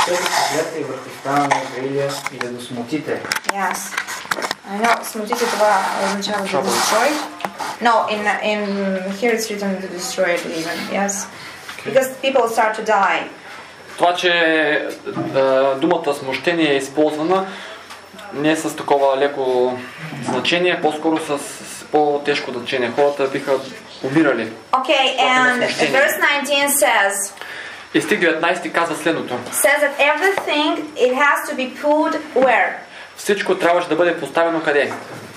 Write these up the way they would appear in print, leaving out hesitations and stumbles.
да погледате и върху стана на Израиля и да го смутите. Yes. I know, смутите това означава да destroy. No, in here it's written to destroy it even. Yes. Because people start to die. Това, че думата смущение е използвана не е с такова леко значение, по-скоро с по-тежко значение. Хората биха умирали. Okay, and verse 19 says. И стих 19 казва следното. Says that everything it has to be put where? Всичко трябваше да бъде поставено къде?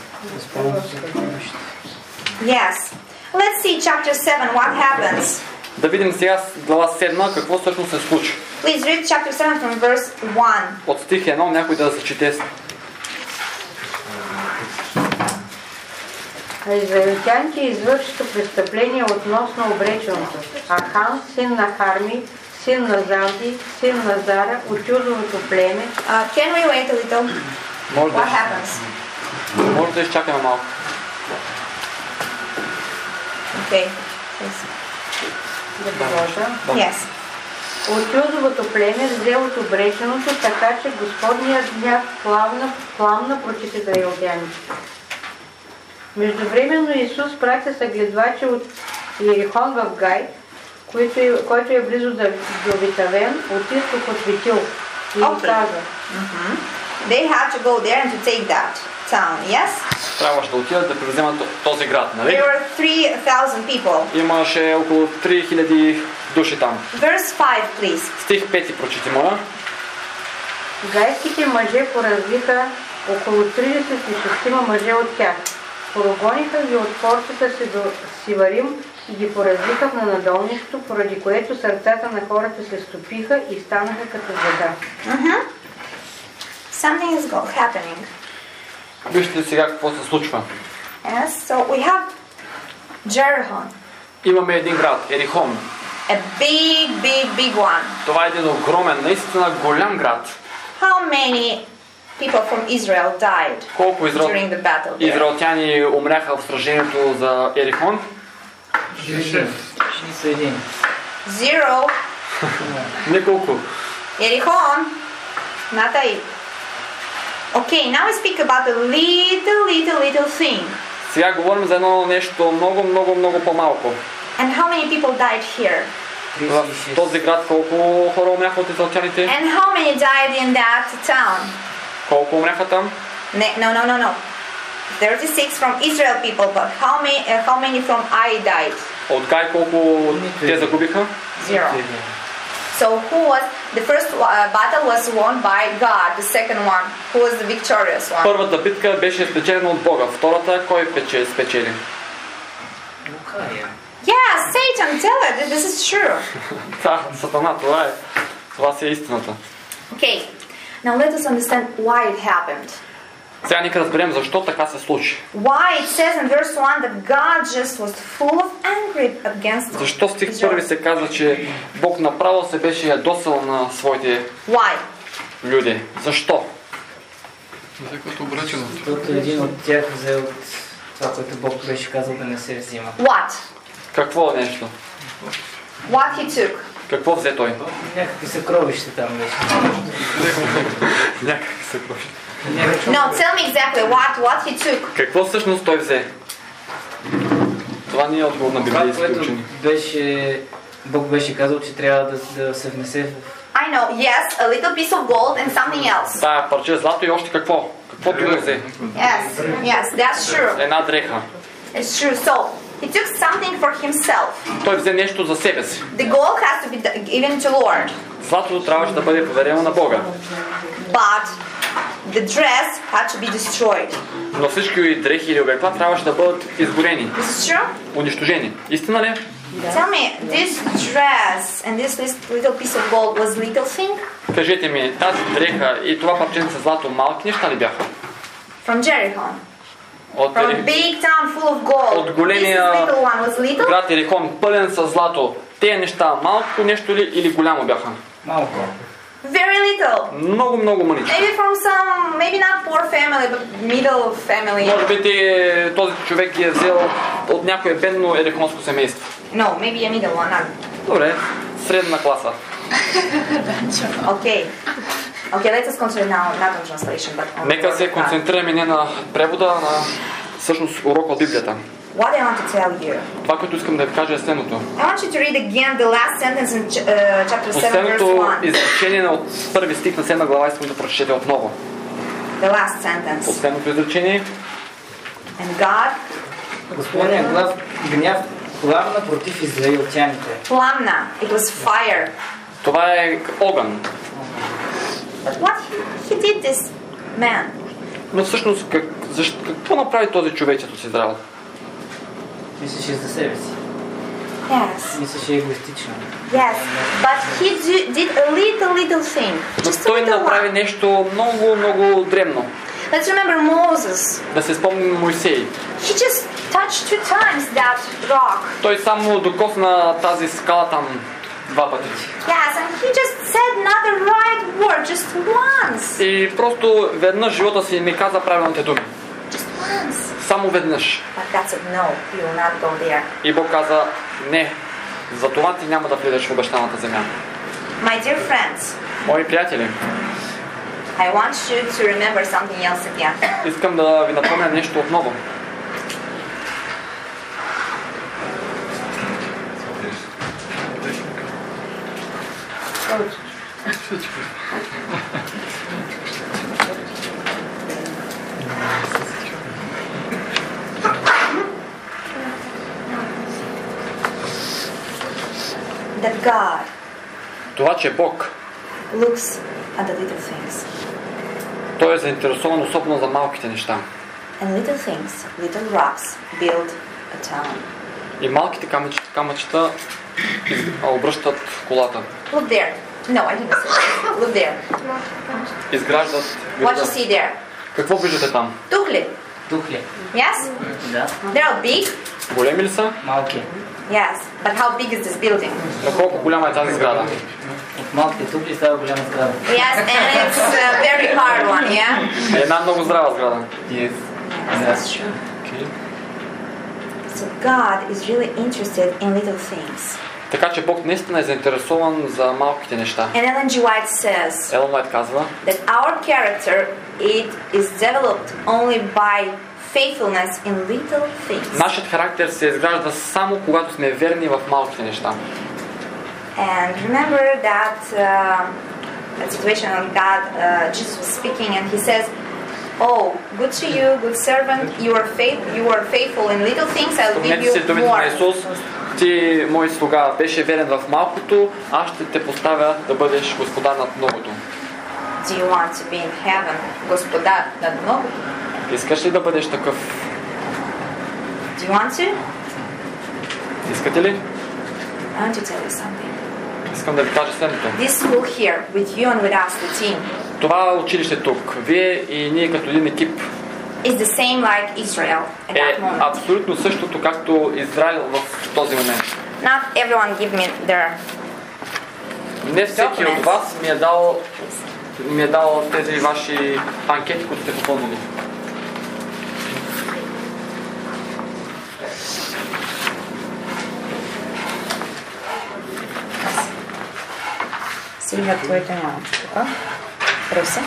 Yes. Let's see chapter 7 what happens. Да видим сега глава 7 какво всъщност се случи. Please read chapter 7 from verse 1. От стих 1 някой да зачете. А израелтяните извършиха престъпление относно обреченото. Ахан, син на Харми, син на Завди, син на Зара, от Юдовото племе. Can we wait a little? What happens? Може да изчакаме малко. Okay. Yes. От Юдовото племе взе от обреченото, така че Господният гняв пламна против израелтяните. Междувременно Исус пратя съгледвачи от Иерихон в Гай, който е близо до Витавен, от изток от Витил. И им каза. They had to go there and to take that town, yes? Трябваше да отидат да превземат този град, нали? There were 3,000 people. Имаше около 3000 души там. Verse 5, please. Стих 5 прочети, моля. Гайските мъже поразлиха около 36 мъже от тях. Прогониха ги от форцата си до Сиварим и ги поразлиха на надолнището, поради което сърцата на хората се стопиха и станаха като вода. Something is happening. Вижте сега какво се случва. Yes, so we have Jericho. Имаме един град, Ерихон. A big one. Това е един огромен, наистина голям град. How many people from Israel died during the battle there? Израелтяни умряха в сражението за Ерихон? 61. Zero. Неколко. Ерихон. Натай. Okay, now we speak about a little thing. Сега говорим за едно нещо много по-малко. And how many people died here? В този град колко хора умряха от израелтяните? And how many died in that town? Колко умряха там? No. 36 from Israel people, but how many from Ai died? От Гай колко те загубиха? Zero. So the first battle was won by God, the second one, who was the victorious one? Първата битка беше спечелена от Бога, втората кой спечели? Yeah, Satan, tell it, this is true. Да, Сатана, това си е истината. Okay, now let us understand why it happened. Сега нека разберем защо така се случи. Why it says in verse 1 that God just was full of anger against Israel. Защо стих 1 се казва, че Бог направо се беше ядосал на своите люди? Защо? Защото един от тях взе от това, което Бог беше казал да не се взима. What? Какво нещо? What he took? Какво взе той? Някакви съкровища там беше. Някакви съкровища. No, tell me exactly what he took. Какво всъщност той взе? Това не е отговор на библейски учени. Бог беше казал, че трябва да се внесе в... I know, yes, a little piece of gold and something else. Да, парче злато и още какво? Какво друго взе? Yes, that's true. Една дреха. It's true. So, he took something for himself. Той взе нещо за себе си. The gold has to be given to Lord. Златото трябваше да бъде поверено на Бога. But the dress had to be destroyed. Но всички дрехи или облекла трябваше да бъдат изгорени. This is true? Унищожени. Истина ли? Tell me, this dress and this little piece of gold was little thing? Кажете ми, тази дреха и това парченце злато малки неща ли бяха? From Jericho. От big town full of gold. От големия град Ерихон, пълен с злато. Тези неща малко нещо ли или голямо бяха? Малко. Very little. Много мъничко. Maybe not poor family, but middle family. Може би този човек ги е взел от някое бедно ерихонско семейство. No, maybe a middle one. Добре, средна класа. Okay. Okay, let us concentrate now not on translation, but on Нека се God. концентрираме не на превода, а на всъщност урока от Библията. What I want to tell you. Това, което искам да ви кажа е следното. I want you to read again the last sentence in chapter 7, verse Последното 1. изречение от първи стих на 7 глава искам да прочетете отново. The last sentence. Последното изречение. And God, Господният гняв пламна против израилтяните. Plamna, it was fire. Това е огън. But what he did this man? Но всъщност какво направи този човечето с Израел? Мислеше за себе си. Yes. Мислеше егоистично. Yes. But he did a little thing. Но Just a той little направи one. нещо много дребно. Let's remember Moses. Да се спомним Моисей. He just touched 2 times that rock. Той само докосна тази скала там 2 пъти. Yes, and he just said not the right word, just once. И просто веднъж живота си ми каза правилните думи. Just once. Само веднъж. But God said, no, you will not go there. И Бог каза, не, за това ти няма да влезеш в обещаната земя. My dear friends, Мои приятели, I want you to remember something else again. искам да ви напомня нещо отново. That God Това, че Бог, looks at the little things. Той е заинтересован особено за малките неща. And little things, little rocks, build a town. И малките камъчета обръщат колата. Look there. No, I didn't say that. Look there. Изграждат What you града. see there? Какво виждате там? Тухли. Тухли. Yes? Да. They're big? Големи ли са? Малки. Yes. But how big is this building? На колко голяма е тази сграда? От малките тухли става голяма сграда. Yes, and it's a very hard one, yeah? Е една много здрава сграда. Yes. Yes, that's true. So God is really interested in little things. Така че Бог наистина е заинтересован за малките неща. And Ellen G. White says Елън Уайт казва, that our character it is developed only by faithfulness in little things. нашият характер се изгражда само когато сме верни в малките неща. And remember that situation when God, Jesus was speaking, and he says, "Oh, good to you, good servant. You are faithful in little things. I will give Спомнете си you думите на more." Исус, ти, мой слуга, беше верен в малкото, аз ще те поставя да бъдеш господар над многото. Do you want to be in heaven, Господар над многото? Искаш ли да бъдеш такъв? Do you want to? Искате ли? I want to tell you something. Искам да ви кажа следното. This school here, with you and with us, the team, Това училище тук, вие и ние като един екип, is the same like Israel at that е moment. абсолютно същото, както Израил в този момент. Not everyone give me their Не всеки от вас ми е дал тези ваши анкети, които сте попълнили. Сега твоето няма. Така. Преса.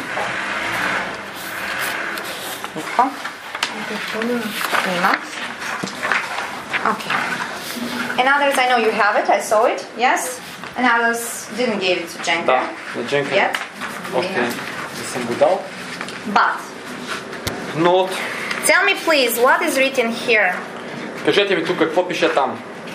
Така. Enough. Okay. And others, I know you have it. I saw it. Yes. And others didn't give it to Jenka Да, на Дженка yet. още не съм го дал. But Но tell me, please, what is written here? кажете ми тук какво пише там.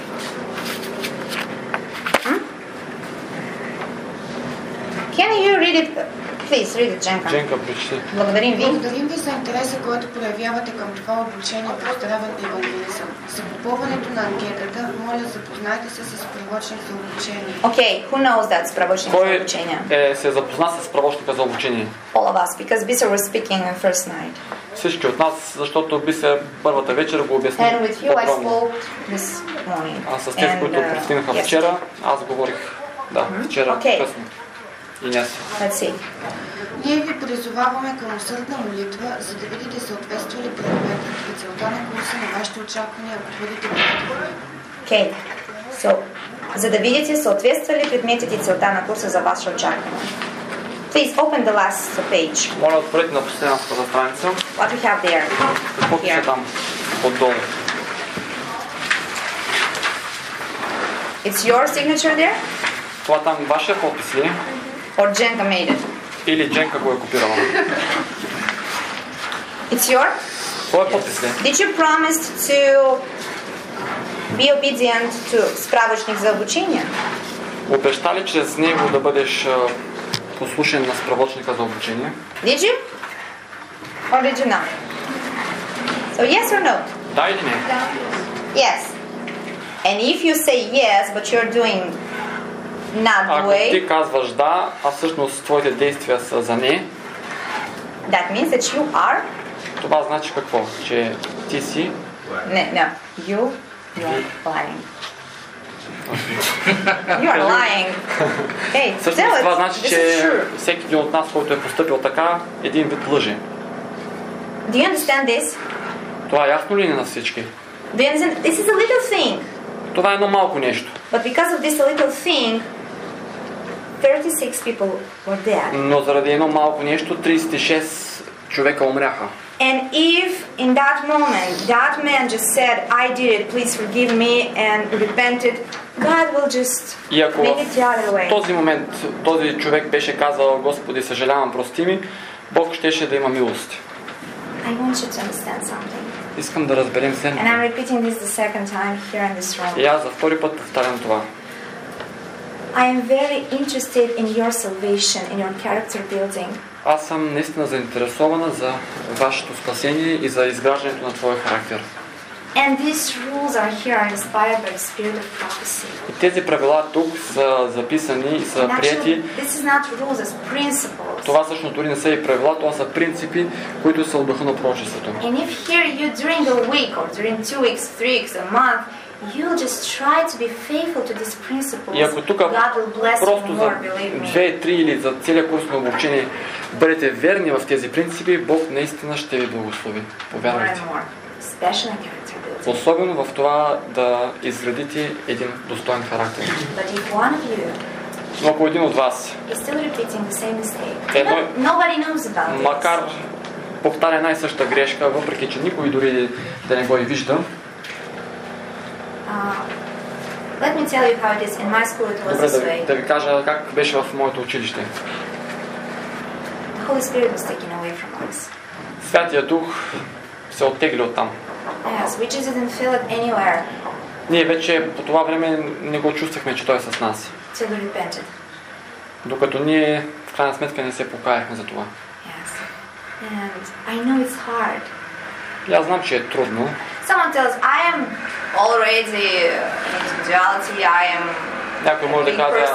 Can you read it? Please read it, Jenka. Дженка, прочети. Благодарим ви. Благодарим ви за интереса, който проявявате към това обучение по здравен евангелизъм. За попълването на анкетата, моля, запознайте се с справочник за обучение. Okay, who knows that справочник за Кой обучение? се запозна с справочника за обучение? All of us, because Bisa was speaking on first night. Всички от нас, защото Бисер първата вечер го обясни And with you I подробно. spoke this morning. А с тези, които пристигнаха yesterday. вчера, аз говорих вчера Okay. късно. И днес. Let's see. Ние ви призоваваме към усърдна молитва, за да видите съответствие ли предметът и целта на курса на вашите очаквания, ако бъдете готови. Okay, so за да видите съответства ли предметите и целта на курса за ваше очакване. Please open the last page. Моля, отворете на последната страница. What we have there. Какво пише там отдолу? It's your signature there? Това там вашия подпис ли? Or Jenka made it? Или Дженка го е копирала? It's your? Твой подпис ли? Did you promise to be obedient to справочник за обучение? Обеща ли чрез него да бъдеш послушен на справочника за обучение? Did you? Or did you not? So yes or no? Да или не? Yes. And if you say yes, but you're doing not the Ако way, ти казваш да, а всъщност твоите действия са за не, that means that you are? това значи какво? Че ти си... No. You're lying. You are lying. Hey, tell Всъщност it. това значи, This is че true. всеки един от нас, който е постъпил така, един вид лъже. Do you understand this? Това ясно ли е на всички? Do you understand? This is a little thing. Това е едно малко нещо. But because of this little thing, 36 people were dead. Но заради едно малко нещо, 36 човека умряха. And if in that moment that man just said, I did it, please forgive me, and repented, God will just И ако make it the other в way. този момент този човек беше казал, Господи, съжалявам, прости ми, Бог щеше да има милост. I want you to understand something. Искам да разберем And следното. I'm repeating this the second time here in this room. И аз за втори път повтарям това. I am very interested in your salvation, in your character building. Аз съм наистина заинтересована за вашето спасение и за изграждането на твоя характер. And these rules are here inspired by the spirit of prophecy. И тези правила тук са записани и са And прияти. actually, this is not rules as principles. Това всъщност дори не са и правила, това са принципи, които са от духа на пророчеството. And if here you during a week or during 2 weeks, 3 weeks, a month, you just try to be faithful to these principles, И ако тук God will bless you просто за more, believe me. 2, 3 или за целия курс на обучение бъдете верни в тези принципи, Бог наистина ще ви благослови. More Повярвайте. and more. Especially in character building. Особено в това да изградите един достоен характер. But if one of you Но ако един от вас, is still repeating the same mistake, Едно- nobody knows about макар this. повтаря най-съща грешка, въпреки че никой дори да не го и вижда, Let me tell you how it is. In my school it was добре this way. да ви кажа как беше в моето училище. The Holy Spirit was taken away from us. Святия Дух се оттегли оттам. Yes, we just didn't feel it anywhere Ние вече по това време не го чувствахме, че Той е с нас. till we repented. Докато ние в крайна сметка не се покаяхме за това. Yes. And I know it's hard. И аз знам, че е трудно. Someone tells, I am already individuality, I am Някой може да каже,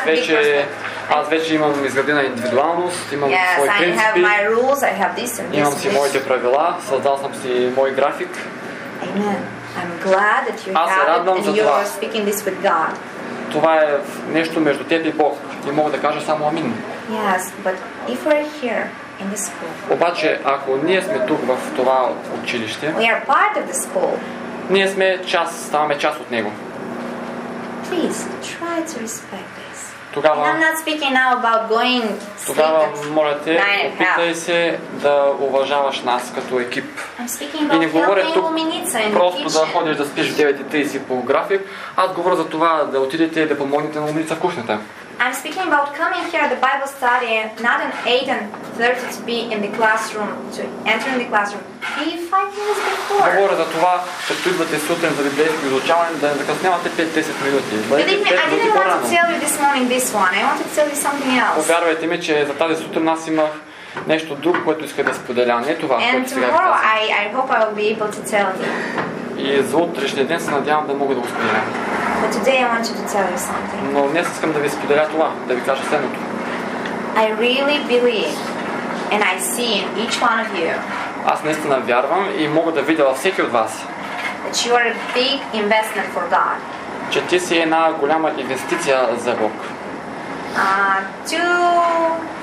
аз вече имам изградена индивидуалност, имам yes, свои I have принципи, my rules, I have this and this имам and си this. моите правила, създал съм си мой график. Amen. I'm glad that you Аз се have it радвам and за you това. are speaking this with God. Това е нещо между теб и Бог. И мога да кажа само амин. Yes, but if we're here in the school, Обаче, ако ние сме тук в това училище, we are part of the school, ние сме ставаме част от него. please try to respect this. And I'm Тогава, not speaking now about going sleep тогава at моля те, 9:30. опитай се да уважаваш нас като екип. I'm speaking И не about говоря helping тук Luminica in the просто да kitchen. ходиш да спиш в 9:30 по график. Аз говоря за това да отидете и да помогнете на Лумница в кухнята. I'm speaking about coming here at the Bible study, not at 8:30 to be in the classroom, to enter in the classroom. Be 5 minutes before. Говоря за това, като идвате сутрин за библейско изучаване, да не закъснявате 5-10 минути. Бъдете Believe me, 5 I минути didn't want to по-рано. tell you this morning this one. I wanted to tell you something else. Повярвайте ми, че за тази сутрин аз имах нещо друго, което иска да споделя. Не това, And което сега ви tomorrow казвам. I hope I will be able to tell you. И за утрешния ден се надявам да мога да го споделя. But today I want you to tell you something. Но днес искам да ви споделя това, да ви кажа следното. I really believe, and I see in each one of you, Аз наистина вярвам и мога да видя във всеки от вас, that you are a big investment for God. че ти си една голяма инвестиция за Бог.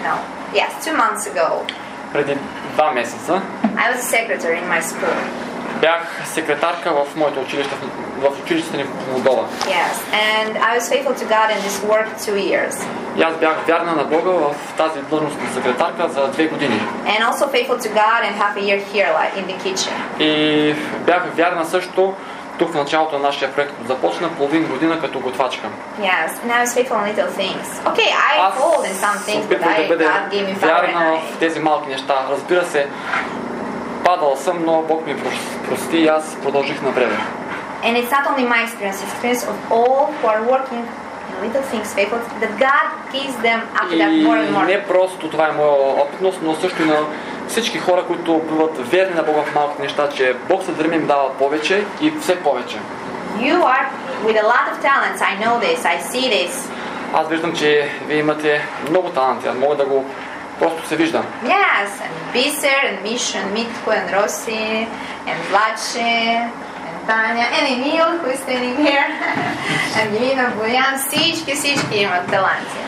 2 months ago, Преди 2 месеца I was a secretary in my school. Бях секретарка в моето училище, в училището ни в Молдова. Yes, and I was faithful to God in this work 2 years. И аз бях вярна на Бога в тази длъжност на секретарка за 2 години. And also faithful to God and half a year here, like in the kitchen. И бях вярна също тук в началото на нашия проект започна половин година като готвачка. Yes, and I was faithful in little things. Okay, I failed in some things, but God gave me power. Вярна в тези малки неща. Разбира се, падал съм, но Бог ми прости и аз продължих напред. And it's not only my experience, it's experience of all who are working in little things faithful, that God gives them after that more and more. И не просто това е моя опитност, но също и на всички хора, които биват верни на Бога в малки неща, че Бог се дреми им дава повече и все повече. You are with a lot of talents. I know this. I see this. Аз виждам, че вие имате много таланти. Аз мога да го просто се виждам. Yes, and Biser, and Misha, and Mitko, and Rossi, and Vlače, and Tanya, and Emil, who is standing here, and Lina, Bojan, всички имат таланти.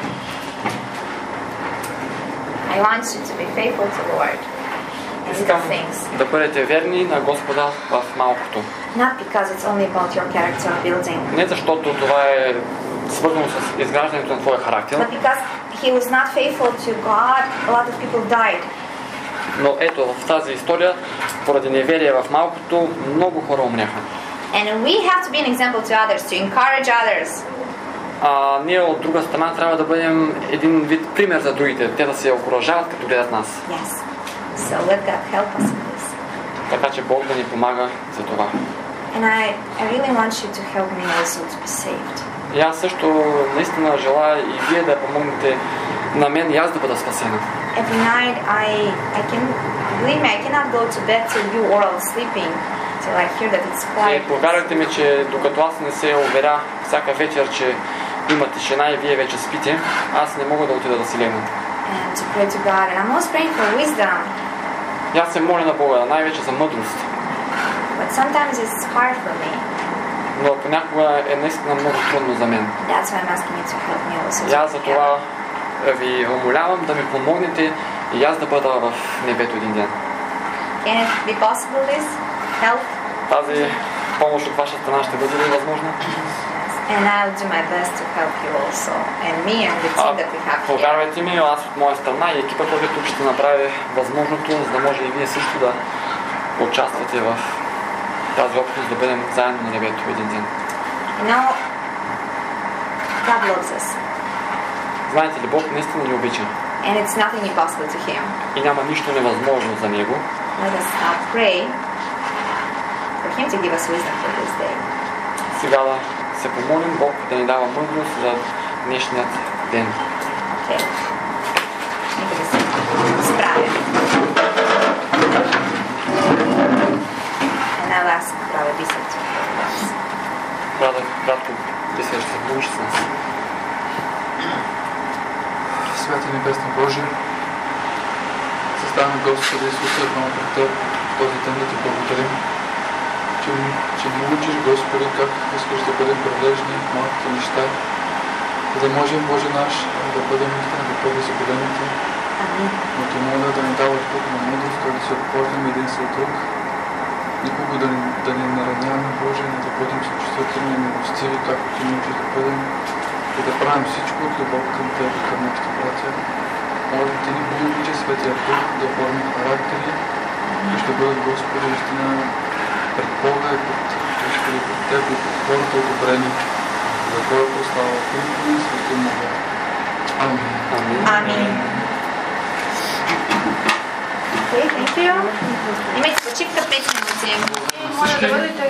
I want you to be faithful to the Lord. Искам да бъдете верни на Господа в малкото. Not because it's only about your character building. Не защото това е свързано с изграждането на твоя характер. But because he was not faithful to God, a lot of people died. Но ето в тази история, поради неверие в малкото, много хора умряха. And we have to be an example to others, to encourage others. Ние от друга страна трябва да бъдем един вид пример за другите. Те да се окуражават, като гледат нас. Yes. So let God help us in this. Така че Бог да ни помага за това. And I really want you to help me also to be saved. И аз също наистина желая и вие да помогнете на мен и аз да бъда спасена. Every night believe me, I cannot go to bed till you are all sleeping, till I hear that it's quiet. Повярвайте ми, че докато аз не се уверя всяка вечер, че има тишина и вие вече спите, аз не мога да отида да си легна. And to pray to God, and I'm always praying for wisdom. И аз се моля на Бога, най-вече за мъдрост. But sometimes it's hard for me. Но понякога е наистина много трудно за мен. That's why I'm asking you to help me also. И аз за това ви умолявам да ми помогнете и аз да бъда в небето един ден. Can it be possible this? Help? Тази помощ от ваша страна ще бъде ли възможна? And I'll do my best to help you also. And me and the team that we have here. Повярвайте ми, аз от моя страна и екипът, който тук ще направи възможното, за да може и вие също да участвате в тази опитност да бъдем заедно на небето един ден. You know, God loves us. Знаете ли, Бог наистина ни обича. And it's nothing impossible to Him. И няма нищо невъзможно за Него. Let us now pray for Him to give us wisdom for this day. Сега да се помолим Бог да ни дава мъдрост за днешният ден. Okay. Нека да се справим. And I'll ask Brother Biser to help us. Братко, ти се ще будеш с нас. Святи Небесни Божи, съставяме Господи Исуса едно пред Теб в този ден да Ти благодарим, че ни учиш, Господи, как искаш да бъдем привлежени в малките неща, за да можем, Боже наш, да бъдем наистина готови за големите. Но Ти моля да ни даваш Бог на мъдрост, да се обхождаме един след друг, никога да ни нараняваме, Боже, да бъдем съчувствителни и милостиви, както Ти ни учиш да бъдем, и да правим всичко от любов към Теб и към нашите братя. Може Ти ни помогни, Светия Дух, да оформим характери, и ще бъдат, Господи, истина пред Бога и пред Господи, пред Теб и пред хората одобрени, за Твоя прослава, Христо и Свети Бога. Амин. Амин. Okay, thank you. Имайте почивка 5 минути.